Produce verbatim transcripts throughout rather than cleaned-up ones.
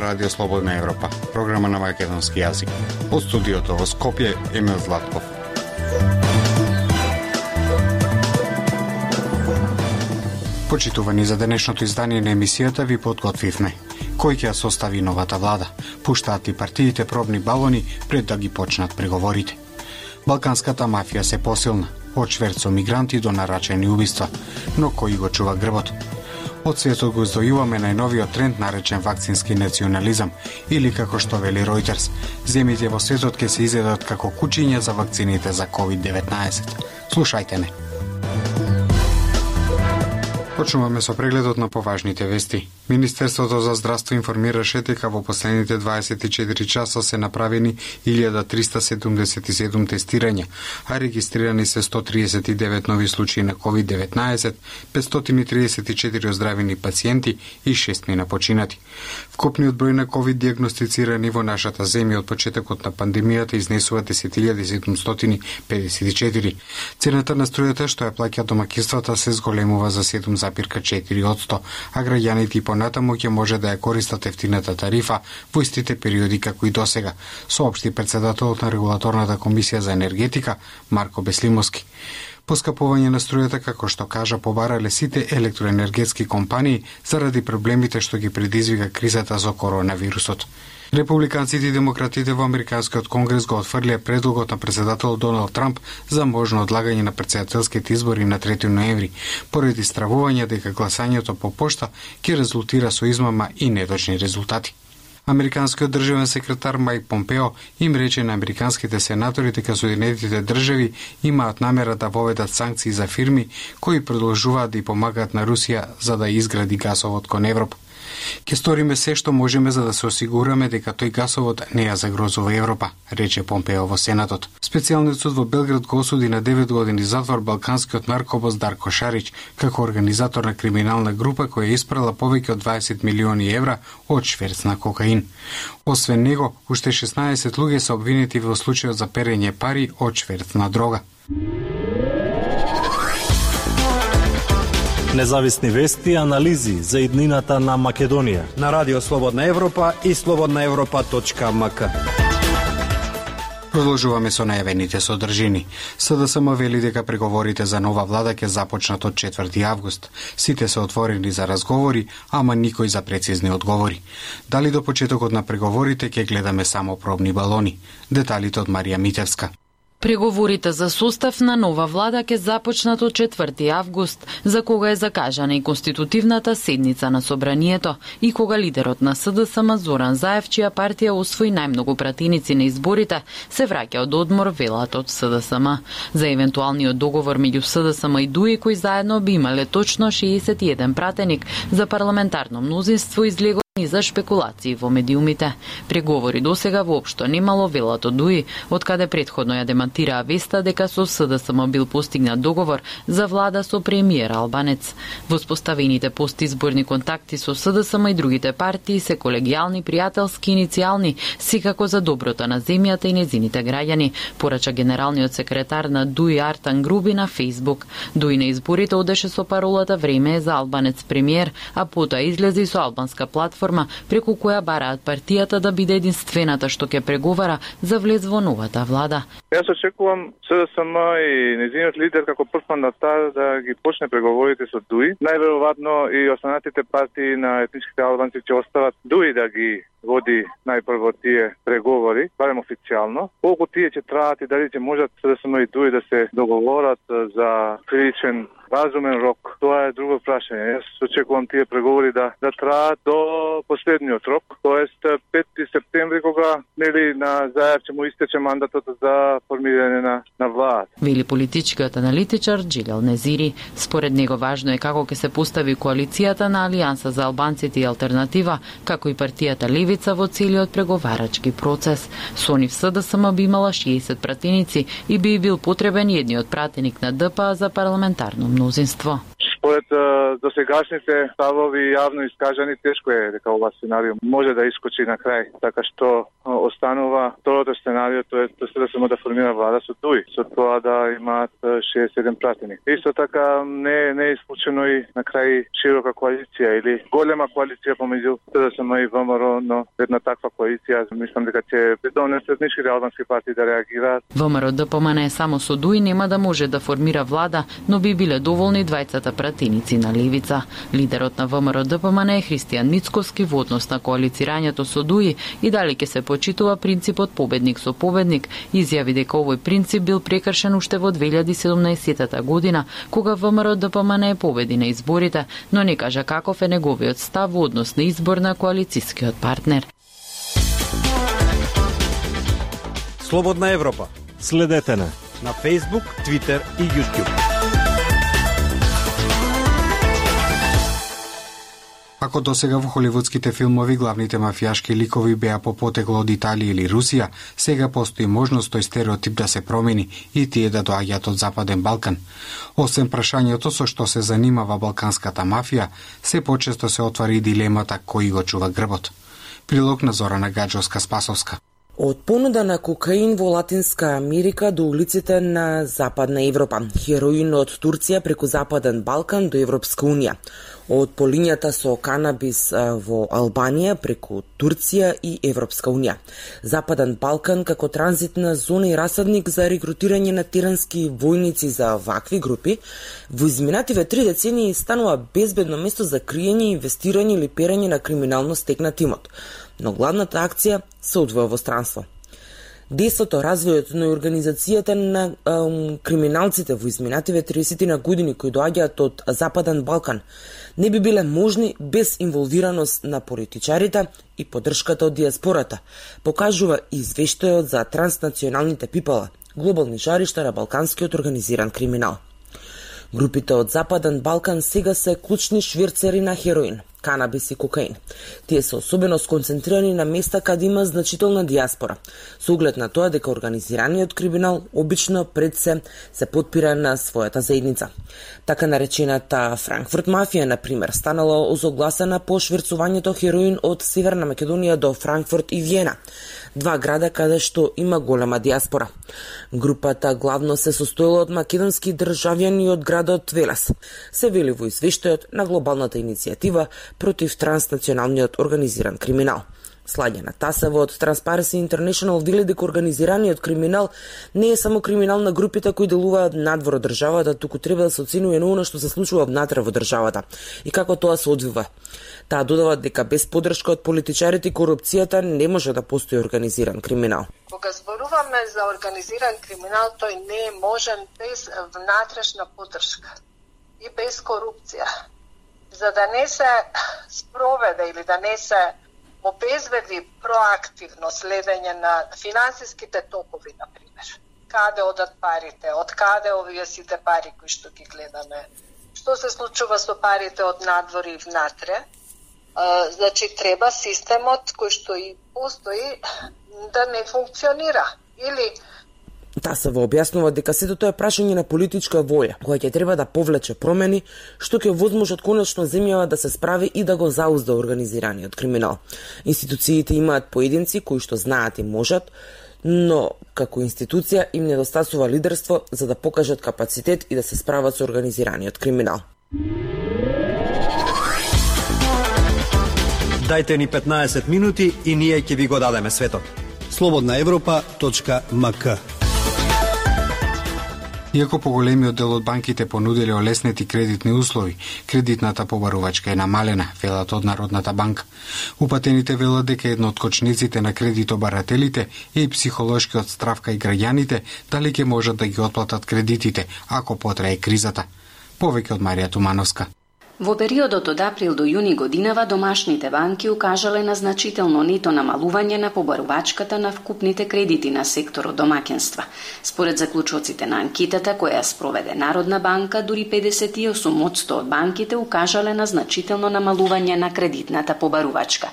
Радио Слободна Европа, програма на македонски јазик. Од студиото во Скопје, Емил Златков. Почитувани, за денешното издание на емисијата ви подготвивме. Кој ќе ја состави новата влада? Пуштаат ли партиите пробни балони пред да ги почнат преговорите? Балканската мафија се посилна, од шверц со мигранти до нарачени убиства, но кој го чува грбот? Од светот го издвојуваме најновиот тренд наречен вакцински национализам, или како што вели Reuters, земјите во светот ќе се изедат како кучиња за вакцините за ковид деветнаесет. Слушајте не. Почнуваме со прегледот на поважните вести. Министерството за здравство информираше дека во последните дваесет и четири часа се направени илјада триста седумдесет и седум тестирања, а регистрирани се сто триесет и девет нови случаи на ковид деветнаесет, петстотини триесет и четири оздравени пациенти и шест мина починати. Вкупниот број на ковид диагностицирани во нашата земја од почетокот на пандемијата изнесува десет илјади седумстотини педесет и четири. Цената на струјата што ја плаќаат домаќинствата се зголемува за седум зарез и четири одсто, а граѓаните и понатаму ќе може да ја користат ефтината тарифа во истите периоди како и досега, соопшти претседателот на Регулаторната комисија за енергетика Марко Беслимовски. Поскапување на струјата, како што кажа, побарале сите електроенергетски компании заради проблемите што ги предизвика кризата со коронавирусот. Републиканците и демократите во Американскиот конгрес го отфрлија предлогот на претседател Доналд Трамп за можно одлагање на претседателските избори на трети ноември, поради стравување дека гласањето по пошта ќе резултира со измама и неточни резултати. Американскиот државен секретар Майк Помпео им рече на американските сенатори дека Соединетите држави имаат намера да воведат санкции за фирми кои продолжуваат да ја помагаат на Русија за да изгради гасовод кон Европа. Ке сториме се што можеме за да се осигураме дека тој гасовод не ја загрозува Европа, рече Помпео во Сенатот. Специјалниот суд во Белград го осуди на девет години затвор балканскиот наркобос Дарко Шарич, како организатор на криминална група која испрала повеќе од дваесет милиони евра од шверц на кокаин. Освен него, уште шеснаесет луѓе се обвинети во случајот за перење пари од шверц на дрога. Независни вести и анализи за иднината на Македонија на Радио Слободна Европа и слободна европа точка ем ка. Продолжуваме со најавените содржини. СДСМ вели дека преговорите за нова влада ќе започнат од четврти август. Сите се отворени за разговори, ама никој за прецизни одговори. Дали до почетокот на преговорите ќе гледаме само пробни балони? Деталите од Марија Митевска. Преговорите за состав на нова влада ќе започнат од четврти август, за кога е закажана и конститутивната седница на Собранието и кога лидерот на СДСМ Зоран Заев, чија партија освои најмногу пратеници на изборите, се враќа од одмор, велат од СДСМ. За евентуалниот договор меѓу СДСМ и ДУИ, кои заедно би имале точно шеесет и еден пратеник за парламентарно мнозинство, излего и за шпекулации во медиумите. Преговори досега воопшто немало, велат од ДУИ, од каде претходно ја демантираа веста дека со СДСМ бил постигнат договор за влада со премиер Албанец. Воспоставените постизборни контакти со СДСМ и другите партии се колегијални, пријателски, иницијални, секако за доброто на земјата и незините граѓани, порача генералниот секретар на ДУИ Артан Груби на Фејсбук. ДУИ на изборите одеше со паролата "Време е за Албанец премиер", а потоа излезе со албанска платформа преку која бараат партијата да биде единствената што ќе преговара за влез во новата влада. Јас очекувам СДСМ и незиниот лидер како прв мандатар да ги почне преговорите со ДУИ. Најверојатно и останатите партии на етничките албанци ќе остават ДУИ да ги води најпрво тие преговори, барем официјално. Колку тие ќе траат и дали ќе можат СДСМ и ДУИ да се договорат за приличен разумен рок, тоа е друго прашање. Јас очекувам тие преговори да да траат до последниот рок, тоест пети септември, кога нели на Заев ќе му истече мандатот за формирање на на влада. Вели политичкиот аналитичар Джилел Незири. Според него важно е како ќе се постави коалицијата на Алијанса за албанците и алтернатива, како и партијата Левица во целиот преговарачки процес. Со нив СДСМ би имала шеесет пратеници и би бил потребен едниот пратеник на ДПА за парламентарно мнозинство. Според досегашните ставови јавно искажани, тешко е дека ова сценарио може да искочи на крај, така што останува второто сценарио, тоа е СДСМ да формира влада со ДУИ, со тоа да имаат шеесет и седум пратени. Исто така не не е исклучено и на крај широка коалиција или голема коалиција помеѓу СДСМ и ВМРО, но една таква коалиција мислам дека ќе придонесе етничките албански партии да реагираат. ВМРО ДПМН само со ДУИ нема да може да формира влада, но би биле доволни двајцата пратеници на левица. Лидерот на ВМРО ДПМН е Христијан Мицковски во однос на коалицирањето со ДУИ и дали ќе се почитува принципот победник со победник, изјави дека овој принцип бил прекршен уште во две илјади и седумнаесетта година, кога ВМРО ДПМН победи на изборите, но не кажа каков е неговиот став во однос на избор на коалицискиот партнер. Слободна Европа. Следете на на Facebook, Twitter и YouTube. Ако досега во холивудските филмови главните мафијашки ликови беа по потекло од Италија или Русија, сега постои можност тој стереотип да се промени и тие да доаѓаат од Западен Балкан. Освен прашањето со што се занимава балканската мафија, се почесто се отвари и дилемата кој го чува грбот. Прилог на Зорана Гаджовска-Спасовска. Од понуда на кокаин во Латинска Америка до улиците на Западна Европа, хероин од Турција преку Западен Балкан до Европска Унија, од полињата со канабис во Албанија преку Турција и Европска Унија. Западен Балкан како транзитна зона и расадник за рекрутирање на тирански војници за вакви групи, во изминативе три децении станува безбедно место за криење, инвестирање или перење на криминално стекнат имот. Но главната акција се одвоја во странство. Действото, развојот на организацијата на ем, криминалците во изминативе триесет на години кои доаѓаат од Западен Балкан не би биле можни без инволвираност на политичарите и поддршката од диаспората, покажува извештајот за транснационалните пипала, глобални жаришта на балканскиот организиран криминал. Групите од Западен Балкан сега се клучни шверцери на хероин, канабис и кокаин. Тие се особено сконцентрирани на места каде има значителна диаспора, со оглед на тоа дека организираниот криминал обично пред се се подпира на својата заедница. Така наречената Франкфурт мафија, например, станала озогласена по шверцувањето хероин од Северна Македонија до Франкфурт и Виена, два града каде што има голема диаспора. Групата главно се состоела од македонски државјани од градот Велес, се вели во извештајот на глобалната иницијатива против транснационалниот организиран криминал. Сладјана Тасева од Transparency International вели дека организираниот криминал не е само криминал на групите кои делуваат надвор од државата, туку треба да се оценува на она што се случува внатре во државата и како тоа се одвива. Таа додава дека без поддршка од политичарите и корупцијата не може да постои организиран криминал. Кога зборуваме за организиран криминал, тој не е можен без внатрешна поддршка и без корупција. За да не се спроведе или да не се обезбеди проактивно следење на финансиските токови, например. Каде одат парите, од каде овие сите пари кои што ги гледаме, што се случува со парите од надвор и внатре. А, значи, треба системот кој што и постои да не функционира. Или Тасева објаснува дека сето тоа е прашање на политичка воља, која ќе треба да повлече промени, што ќе возможат конечно земјава да се справи и да го заузда организираниот криминал. Институциите имаат поединци кои што знаат и можат, но како институција им недостасува лидерство за да покажат капацитет и да се справат со организираниот криминал. Дајте ни петнаесет минути и ние ќе ви го дадеме светот. слободна европа точка ем ка. Иако поголемиот дел од банките понуделе олеснети кредитни услови, кредитната побарувачка е намалена, велат од Народната банка. Упатените велат дека едно од кочниците на кредитобарателите е и психолошкиот страв кај граѓаните дали ќе можат да ги отплатат кредитите ако потрае кризата. Повеќе од Марија Тумановска. Во периодот од април до јуни годинава домашните банки укажале на значително нето намалување на побарувачката на вкупните кредити на секторот домаќинства. Според заклучоците на анкетата која спроведе Народна банка, дури педесет и осум одсто од банките укажале на значително намалување на кредитната побарувачка.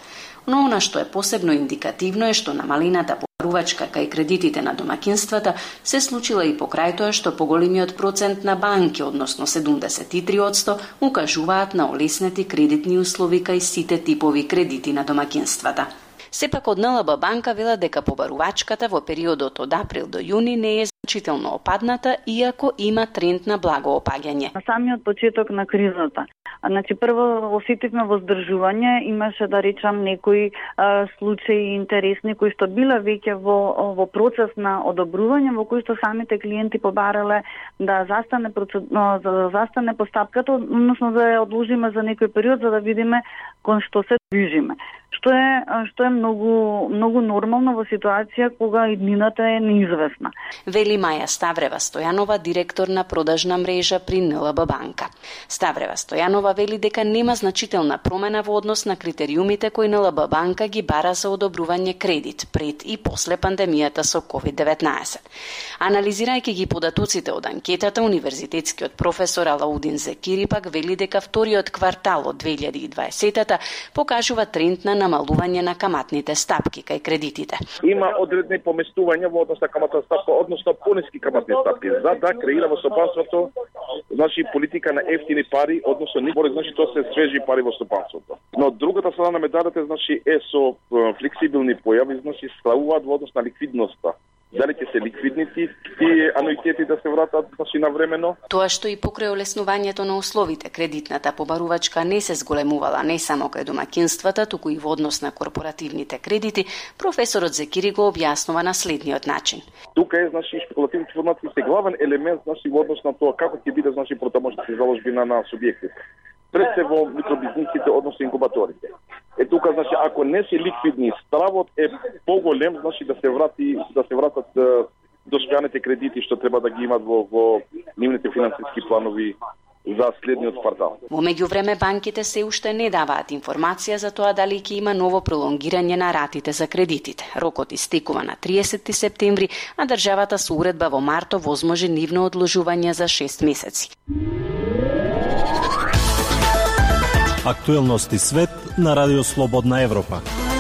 но она што е посебно индикативно е што намалината побарувачка кај кредитите на домакинствата се случила и покрај тоа што поголемиот процент на банки, односно седумдесет и три одсто, укажуваат на олеснети кредитни услови кај сите типови кредити на домакинствата. Сепак од Н Л Б банка велат дека побарувачката во периодот од април до јуни не е значително опадната, иако има тренд на благо опаѓање. На самиот почеток на кризата, значи прво осетивме воздржување, имаше да речам некои а, случаи интересни кои што биле веќе во во процес на одобрување, во кои што самите клиенти побарале да застане процед... за застане постапката, односно да ја одложиме за некој период за да видиме кон што се движиме. Што е што е многу многу нормално во ситуација кога иднината е неизвестна. Вели Маја Ставрева Стојанова, директор на продажна мрежа при Н Л Б банка. Ставрева Стојанова вели дека нема значителна промена во однос на критериумите кои Н Л Б банка ги бара за одобрување кредит пред и после пандемијата со ковид деветнаесет. Анализирајќи ги податоците од анкетата, универзитетскиот професор Алаудин Зекири пак вели дека вториот квартал од две илјади и дваесета покажува тренд на намалување на каматните стапки кај кредитите. Има одредни поместувања во однос на каматна стапка, односно пониски каматни стапки, за да креира во стопанството, значи политика на ефтини пари, односно не поради значи тоа се свежи пари во стопанството. Но другата страна на медалата значи е со флексибилни појави, значи славуваат во однос на ликвидноста. Дали ќе се ликвидни тие ануитети да се вратат значи навремено? Тоа што и покрај олеснувањето на условите, кредитната побарувачка не се зголемувала не само кај домакинствата, туку и во однос на корпоративните кредити, професорот Зекири го објаснува на следниот начин. Тука е значи шпекулативните информации се главен елемент значи во однос на тоа како ќе биде значи протамошните заложбина на субјектите. Пред се во микробизнисите, односно инкубаторите. Е тука значи ако не се ликвидни, стравот е поголем значи да се врати да се вратат доспеаните кредити што треба да ги имат во во нивните финансиски планови за следниот квартал. Во меѓувреме банките се уште не даваат информација за тоа дали ќе има ново пролонгирање на ратите за кредитите. Рокот истекува на триесети септември, а државата со уредба во марто возможи нивно одложување за шест месеци. Актуелности свет на Радио Слободна Европа.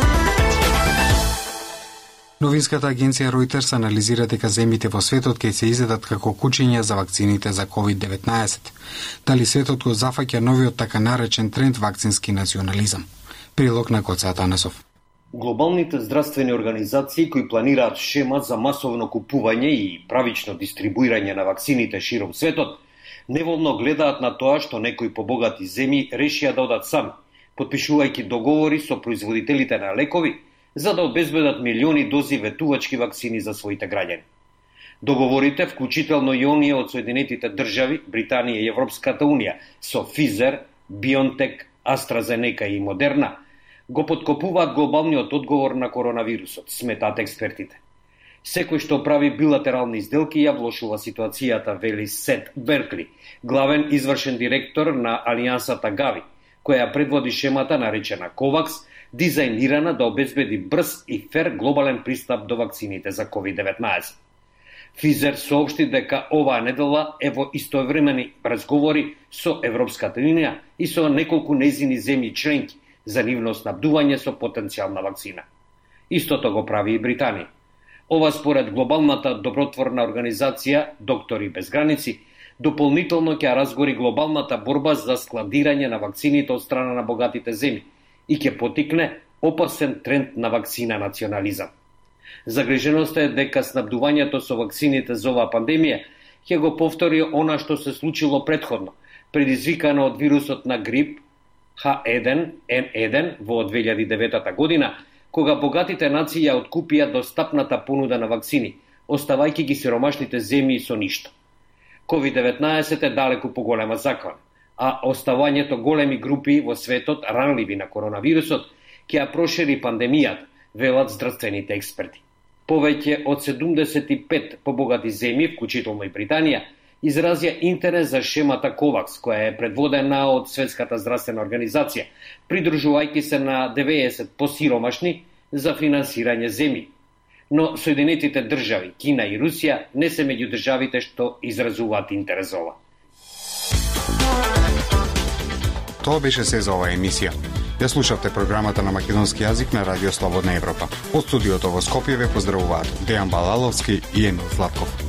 Новинската агенција Reuters анализира дека земјите во светот ќе се изедат како кучиња за вакцините за ковид деветнаесет. Дали светот го зафаќа новиот така наречен тренд вакцински национализам? Прилог на Гоце Атанасов. Глобалните здравствени организации кои планираат шема за масовно купување и правично дистрибуирање на вакцините широм светот, неволно гледаат на тоа што некои побогати земји решија да одат сами, потпишувајќи договори со производителите на лекови, за да обезбедат милиони дози ветувачки вакцини за своите граѓани. Договорите, вклучително и оние од Соединетите држави, Британија и Европската унија, со Pfizer, BioNTech, AstraZeneca и Moderna, го подкопуваат глобалниот одговор на коронавирусот, сметаат експертите. Секој што прави билатерални сделки ја влошува ситуацијата, вели Сет Беркли, главен извршен директор на Алијансата Гави, која предводи шемата наречена ковакс, дизајнирана да обезбеди брз и фер глобален пристап до вакцините за ковид деветнаесет. Pfizer соопшти дека оваа недела е во истоевремени разговори со Европската унија и со неколку нејзини земји членки за нивно снабдување со потенцијална вакцина. Истото го прави и Британија. Ова според глобалната добротворна организација Доктори без граници дополнително ќе разгори глобалната борба за складирање на вакцините од страна на богатите земји и ќе потикне опасен тренд на вакцина национализам. Загриженоста е дека снабдувањето со вакцините за оваа пандемија ќе го повтори она што се случило претходно, предизвикано од вирусот на грип Х еден Н еден во две илјади и девета година, кога богатите нации ја откупија достапната понуда на вакцини, оставајќи ги сиромашните земји со ништо. ковид деветнаесет е далеку поголема заквана, а оставањето големи групи во светот ранливи на коронавирусот ќе ја прошири пандемијата, велат здравствените експерти. Повеќе од седумдесет и пет побогати земји, вклучително и Британија, изразија интерес за шемата ковакс, која е предводена од Светската здравствена организација, придружувајќи се на деветдесет посиромашни за финансирање земји. Но Соединетите држави, Кина и Русија не се меѓу државите што изразуваат интерес за ова. Тоа беше се за оваа емисија. Ја слушавте програмата на македонски јазик на Радио Слободна Европа. Од студиото во Скопје ве поздравуваат Дејан Балаловски и Емил Златков.